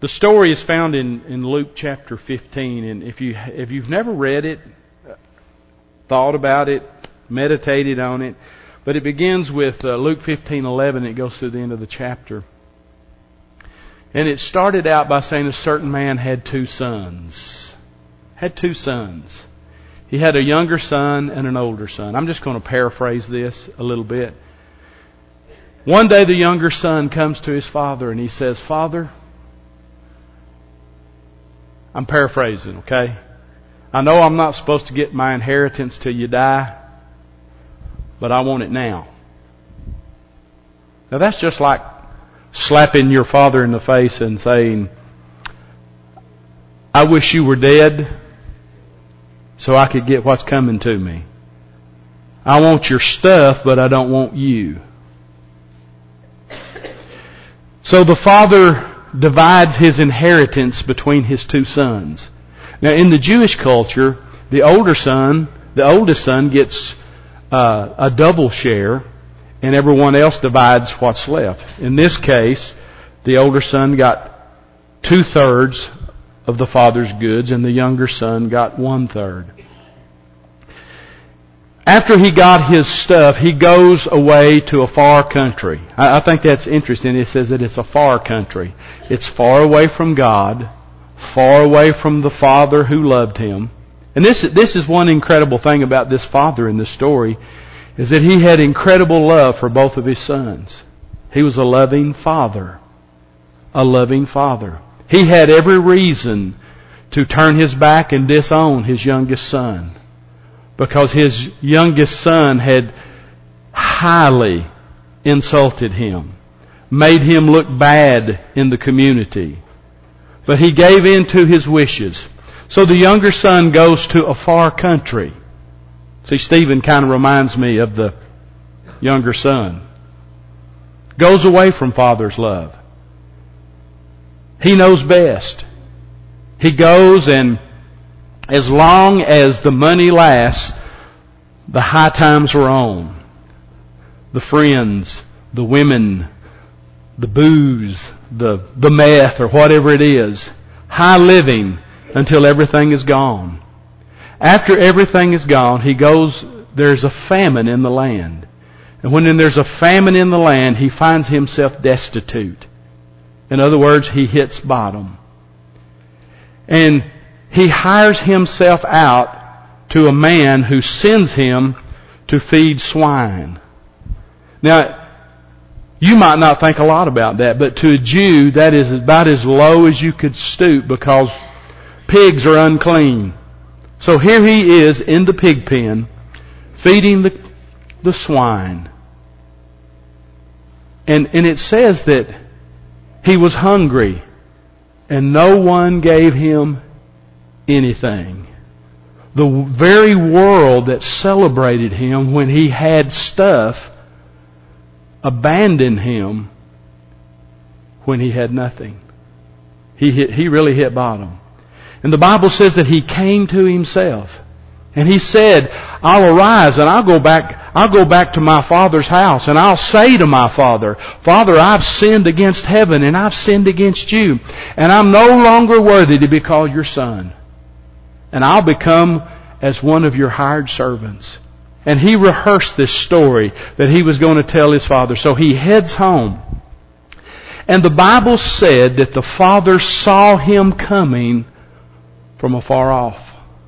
The story is found in Luke chapter 15, and if you've never read it, thought about it, meditated on it, but it begins with Luke 15:11. It goes through the end of the chapter, and it started out by saying a certain man had two sons. Had two sons. He had a younger son and an older son. I'm just going to paraphrase this a little bit. One day the younger son comes to his father and he says, "Father," I'm paraphrasing, okay? "I know I'm not supposed to get my inheritance till you die, but I want it now." Now that's just like slapping your father in the face and saying, "I wish you were dead so I could get what's coming to me. I want your stuff, but I don't want you." So the father divides his inheritance between his two sons. Now in the Jewish culture, the oldest son gets a double share, and everyone else divides what's left. In this case, the older son got 2/3 of the father's goods, and the younger son got 1/3. After he got his stuff, he goes away to a far country. I think that's interesting. It says that it's a far country. It's far away from God, far away from the father who loved him. And this is one incredible thing about this father in the story, is that he had incredible love for both of his sons. He was a loving father. A loving father. He had every reason to turn his back and disown his youngest son, because his youngest son had highly insulted him, made him look bad in the community. But he gave in to his wishes. So the younger son goes to a far country. See, Stephen kind of reminds me of the younger son. Goes away from father's love. He knows best. He goes, and as long as the money lasts, the high times are on. The friends, the women, the booze, the meth, or whatever it is. High living until everything is gone. After everything is gone, he goes, there's a famine in the land. And when there's a famine in the land, he finds himself destitute. In other words, he hits bottom. And he hires himself out to a man who sends him to feed swine. Now, you might not think a lot about that, but to a Jew, that is about as low as you could stoop, because pigs are unclean. So here he is in the pig pen, feeding the swine. And it says that he was hungry, and no one gave him anything. The very world that celebrated him when he had stuff abandoned him when he had nothing. He really hit bottom. And the Bible says that he came to himself. And he said, "I'll arise and I'll go back to my father's house, and I'll say to my father, Father, I've sinned against heaven and I've sinned against you, and I'm no longer worthy to be called your son. And I'll become as one of your hired servants." And he rehearsed this story that he was going to tell his father. So he heads home. And the Bible said that the father saw him coming from afar off.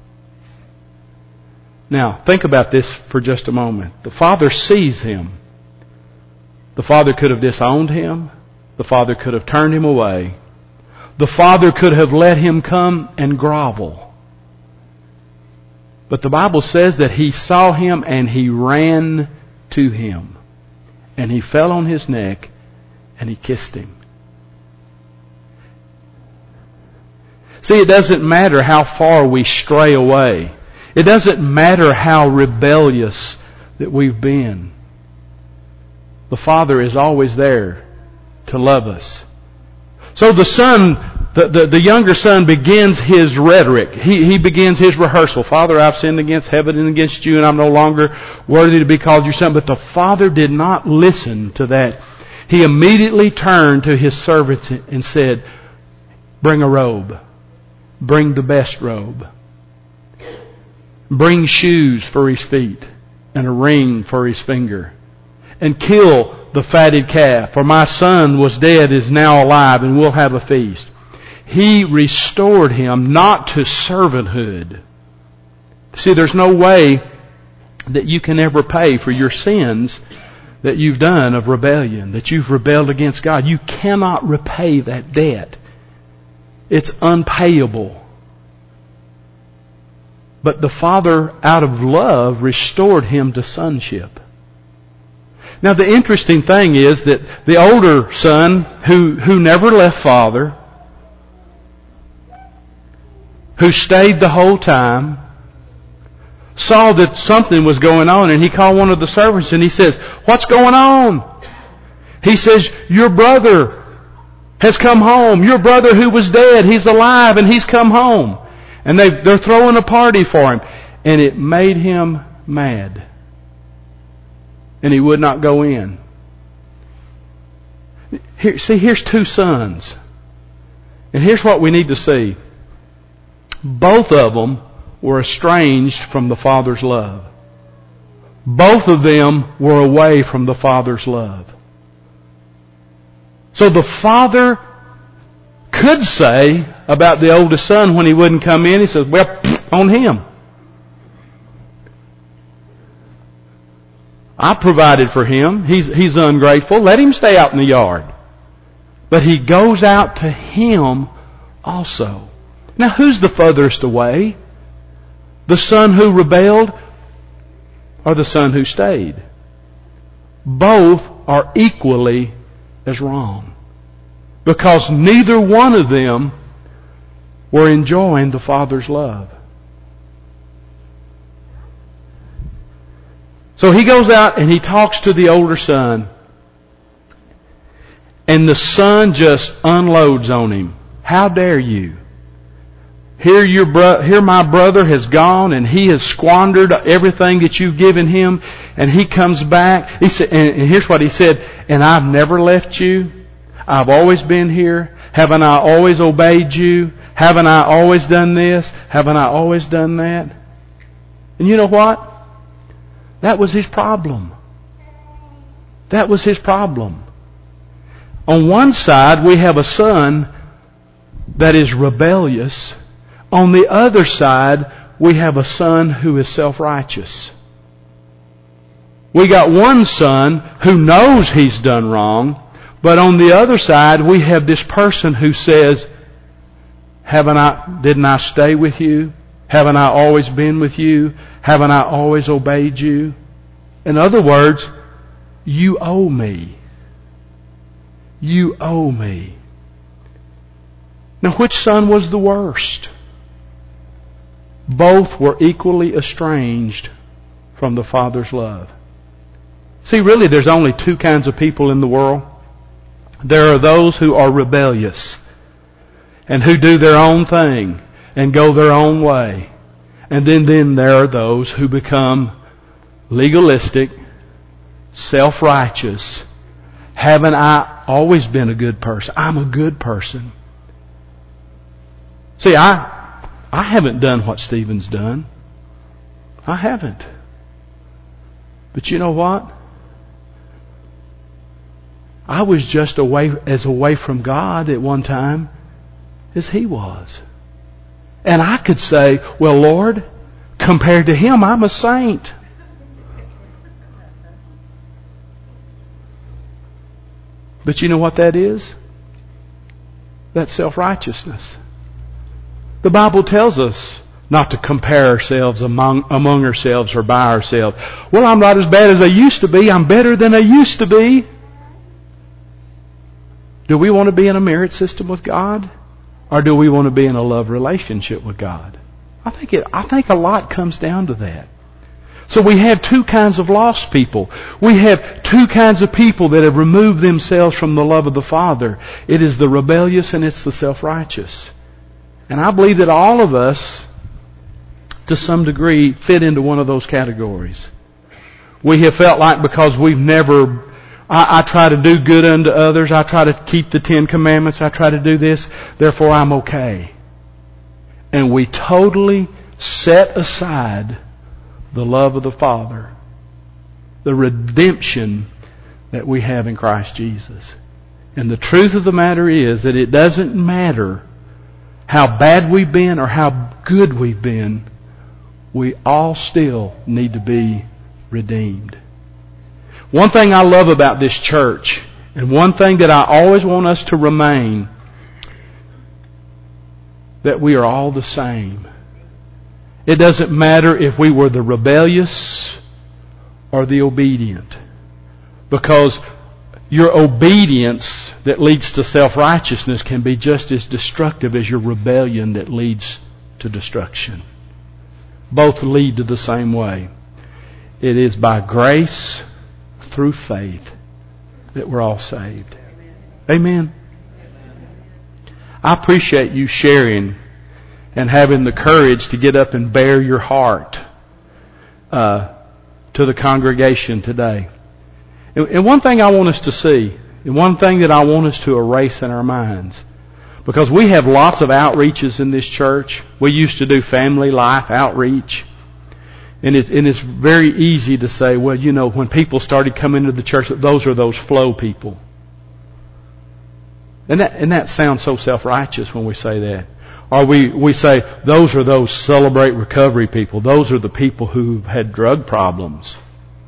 Now, think about this for just a moment. The father sees him. The father could have disowned him. The father could have turned him away. The father could have let him come and grovel. But the Bible says that he saw him and he ran to him. And he fell on his neck and he kissed him. See, it doesn't matter how far we stray away. It doesn't matter how rebellious that we've been. The Father is always there to love us. So the son, the younger son begins his rhetoric. He begins his rehearsal. "Father, I've sinned against heaven and against you, and I'm no longer worthy to be called your son." But the father did not listen to that. He immediately turned to his servants and said, bring a robe. Bring the best robe. Bring shoes for his feet and a ring for his finger. And kill the fatted calf, for my son was dead, is now alive, and we'll have a feast. He restored him not to servanthood. See, there's no way that you can ever pay for your sins that you've done of rebellion, that you've rebelled against God. You cannot repay that debt. It's unpayable. But the Father, out of love, restored him to sonship. Now the interesting thing is that the older son, who never left father, who stayed the whole time, saw that something was going on, and he called one of the servants and he says, "What's going on?" He says, "Your brother has come home. Your brother who was dead, he's alive and he's come home." And they're throwing a party for him. And it made him mad. And he would not go in. Here's two sons. And here's what we need to see. Both of them were estranged from the Father's love. Both of them were away from the Father's love. So the Father could say about the oldest son when he wouldn't come in, he says, "Well, on him. I provided for him. He's ungrateful. Let him stay out in the yard." But he goes out to him also. Now who's the furthest away? The son who rebelled or the son who stayed? Both are equally as wrong. Because neither one of them were enjoying the Father's love. So he goes out and he talks to the older son. And the son just unloads on him. "How dare you? Here my brother has gone and he has squandered everything that you've given him, and he comes back." He said, and here's what he said, "And I've never left you. I've always been here. Haven't I always obeyed you? Haven't I always done this? Haven't I always done that?" And you know what? That was his problem. That was his problem. On one side, we have a son that is rebellious. On the other side, we have a son who is self-righteous. We got one son who knows he's done wrong, but on the other side, we have this person who says, didn't I stay with you? Haven't I always been with you? Haven't I always obeyed you? In other words, you owe me. You owe me. Now, which son was the worst? Both were equally estranged from the Father's love. See, really, there's only two kinds of people in the world. There are those who are rebellious and who do their own thing and go their own way. And then there are those who become legalistic, self-righteous. Haven't I always been a good person? I'm a good person. See, I haven't done what Stephen's done. I haven't. But you know what? I was just as away from God at one time as he was. And I could say, "Well, Lord, compared to him, I'm a saint." But you know what that is? That's self-righteousness. The Bible tells us not to compare ourselves among ourselves or by ourselves. "Well, I'm not as bad as I used to be. I'm better than I used to be." Do we want to be in a merit system with God? Or do we want to be in a love relationship with God? I think a lot comes down to that. So we have two kinds of lost people. We have two kinds of people that have removed themselves from the love of the Father. It is the rebellious and it's the self-righteous. And I believe that all of us, to some degree, fit into one of those categories. We have felt like because we've never I try to do good unto others. I try to keep the 10 Commandments. I try to do this. Therefore, I'm okay. And we totally set aside the love of the Father, the redemption that we have in Christ Jesus. And the truth of the matter is that it doesn't matter how bad we've been or how good we've been. We all still need to be redeemed. One thing I love about this church, and one thing that I always want us to remain, that we are all the same. It doesn't matter if we were the rebellious or the obedient. Because your obedience that leads to self-righteousness can be just as destructive as your rebellion that leads to destruction. Both lead to the same way. It is by grace through faith that we're all saved. Amen. I appreciate you sharing and having the courage to get up and bare your heart to the congregation today. And one thing I want us to see, and one thing that I want us to erase in our minds, because we have lots of outreaches in this church. We used to do family life outreach. And it's very easy to say, well, you know, when people started coming to the church, those are those flow people. And that sounds so self-righteous when we say that. Or we say, those are those celebrate recovery people. Those are the people who've had drug problems.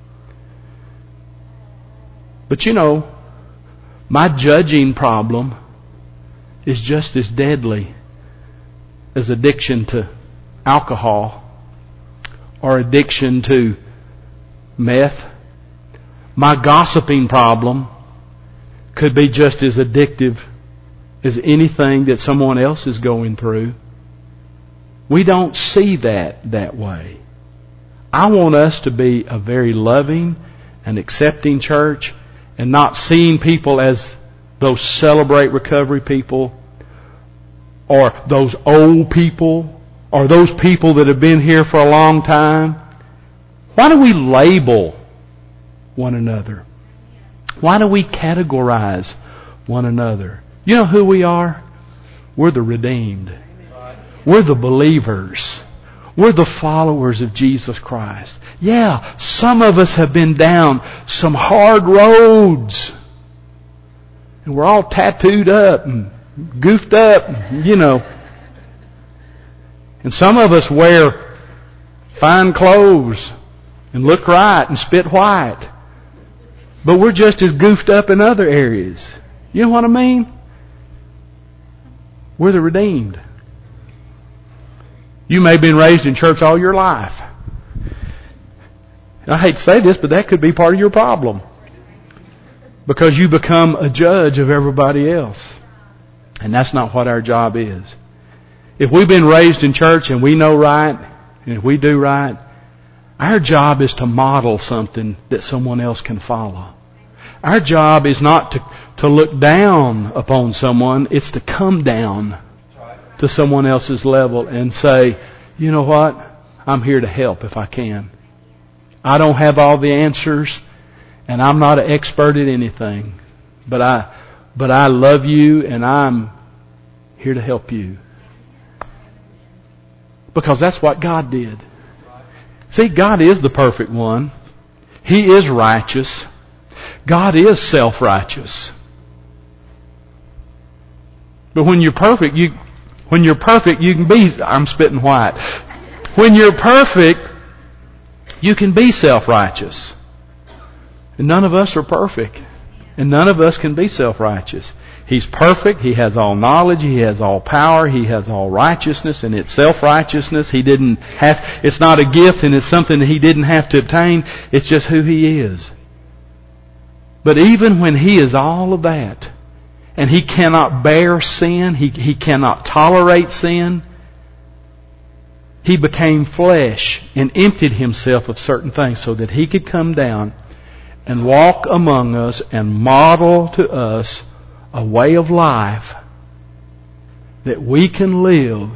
But you know, my judging problem is just as deadly as addiction to alcohol or addiction to meth. My gossiping problem could be just as addictive as anything that someone else is going through. We don't see that way. I want us to be a very loving and accepting church, and not seeing people as those celebrate recovery people, or those old people, or those people that have been here for a long time. Why do we label one another? Why do we categorize one another? You know who we are? We're the redeemed. We're the believers. We're the followers of Jesus Christ. Yeah, some of us have been down some hard roads. And we're all tattooed up and goofed up, you know. And some of us wear fine clothes and look right and spit white. But we're just as goofed up in other areas. You know what I mean? We're the redeemed. You may have been raised in church all your life. I hate to say this, but that could be part of your problem. Because you become a judge of everybody else. And that's not what our job is. If we've been raised in church and we know right, and if we do right, our job is to model something that someone else can follow. Our job is not to look down upon someone, it's to come down to someone else's level and say, you know what? I'm here to help if I can. I don't have all the answers, and I'm not an expert at anything, but I love you, and I'm here to help you. Because that's what God did. See, God is the perfect one. He is righteous. God is self-righteous. But when you're perfect, you can be, I'm spitting white. When you're perfect, you can be self-righteous. And none of us are perfect. And none of us can be self-righteous. He's perfect. He has all knowledge. He has all power. He has all righteousness, and it's self-righteousness. It's not a gift, and it's something that He didn't have to obtain. It's just who He is. But even when He is all of that, and He cannot bear sin, He cannot tolerate sin, He became flesh and emptied Himself of certain things so that He could come down and walk among us and model to us a way of life that we can live,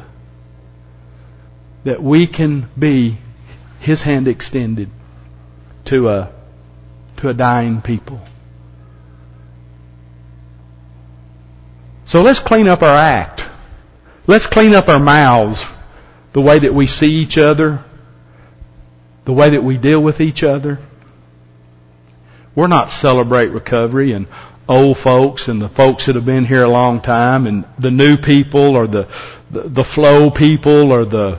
that we can be His hand extended to a dying people. So let's clean up our act. Let's clean up our mouths, the way that we see each other, the way that we deal with each other. We're not Celebrate Recovery and old folks and the folks that have been here a long time and the new people or the flow people or the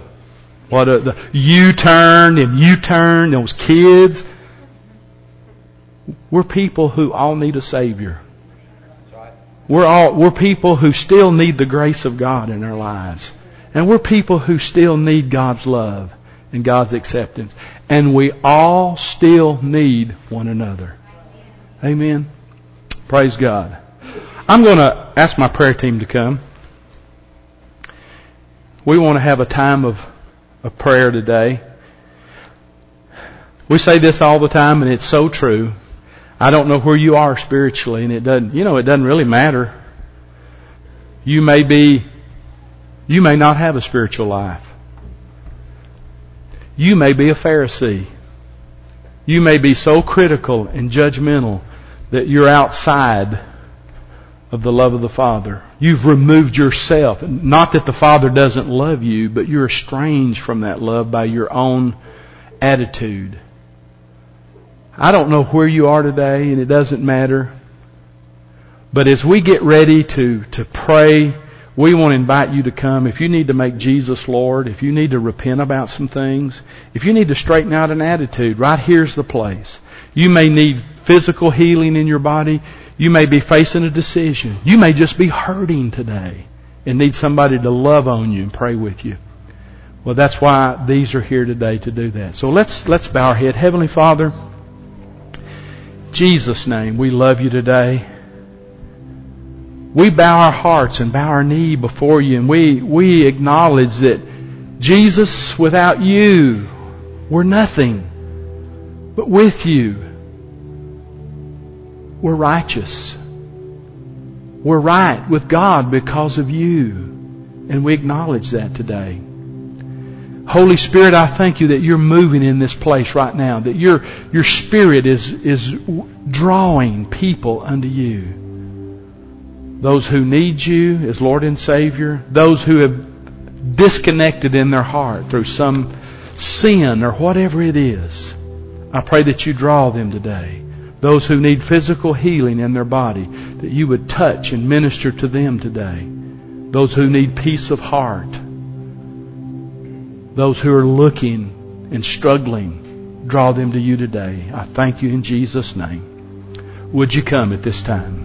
U-turn and U-turn, those kids. We're people who all need a Savior. We're people who still need the grace of God in our lives. And we're people who still need God's love and God's acceptance. And we all still need one another. Amen. Praise God. I'm going to ask my prayer team to come. We want to have a time of prayer today. We say this all the time, and it's so true. I don't know where you are spiritually, and it doesn't really matter. You may not have a spiritual life. You may be a Pharisee. You may be so critical and judgmental that you're outside of the love of the Father. You've removed yourself. Not that the Father doesn't love you, but you're estranged from that love by your own attitude. I don't know where you are today, and it doesn't matter. But as we get ready to pray, we want to invite you to come. If you need to make Jesus Lord, if you need to repent about some things, if you need to straighten out an attitude, right here's the place. You may need physical healing in your body. You may be facing a decision. You may just be hurting today and need somebody to love on you and pray with you. Well, that's why these are here today to do that. So let's bow our head. Heavenly Father, in Jesus' name, we love you today. We bow our hearts and bow our knee before you, and we acknowledge that, Jesus, without you, we're nothing. But with you, we're righteous. We're right with God because of you. And we acknowledge that today. Holy Spirit, I thank you that you're moving in this place right now, that your Spirit is drawing people unto you. Those who need you as Lord and Savior, those who have disconnected in their heart through some sin or whatever it is, I pray that you draw them today. Those who need physical healing in their body, that you would touch and minister to them today. Those who need peace of heart. Those who are looking and struggling, draw them to you today. I thank you in Jesus' name. Would you come at this time?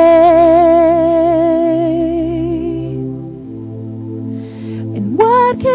What can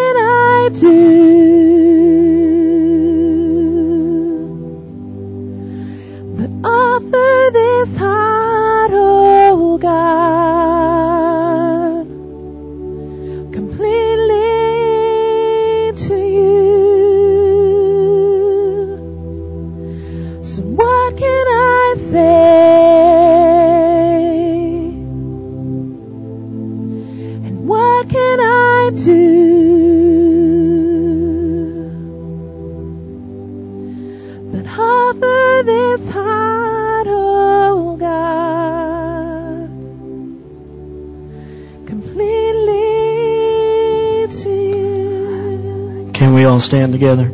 Can we all stand together?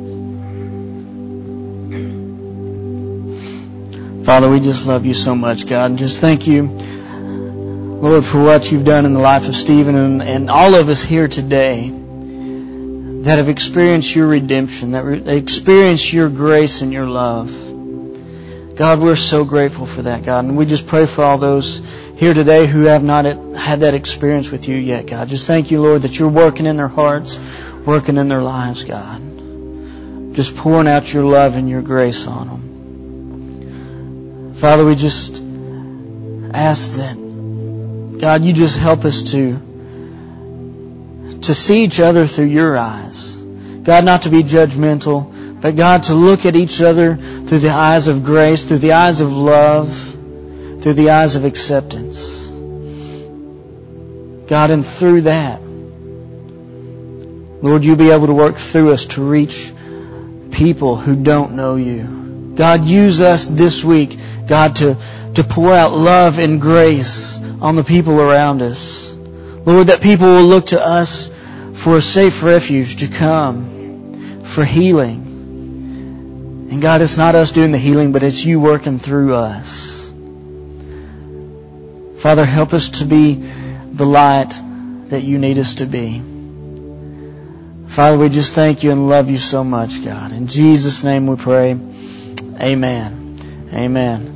Father, we just love you so much, God, and just thank you, Lord, for what you've done in the life of Stephen and all of us here today that have experienced your redemption, that experienced your grace and your love. God, we're so grateful for that, God, and we just pray for all those here today who have not had that experience with you yet, God. Just thank you, Lord, that you're working in their hearts, working in their lives, God. Just pouring out your love and your grace on them. Father, we just ask that, God, you just help us to see each other through your eyes. God, not to be judgmental, but God, to look at each other through the eyes of grace, through the eyes of love, through the eyes of acceptance. God, and through that, Lord, you be able to work through us to reach people who don't know you. God, use us this week, God, to pour out love and grace on the people around us. Lord, that people will look to us for a safe refuge to come, for healing. And God, it's not us doing the healing, but it's you working through us. Father, help us to be the light that you need us to be. Father, we just thank you and love you so much, God. In Jesus' name we pray. Amen. Amen.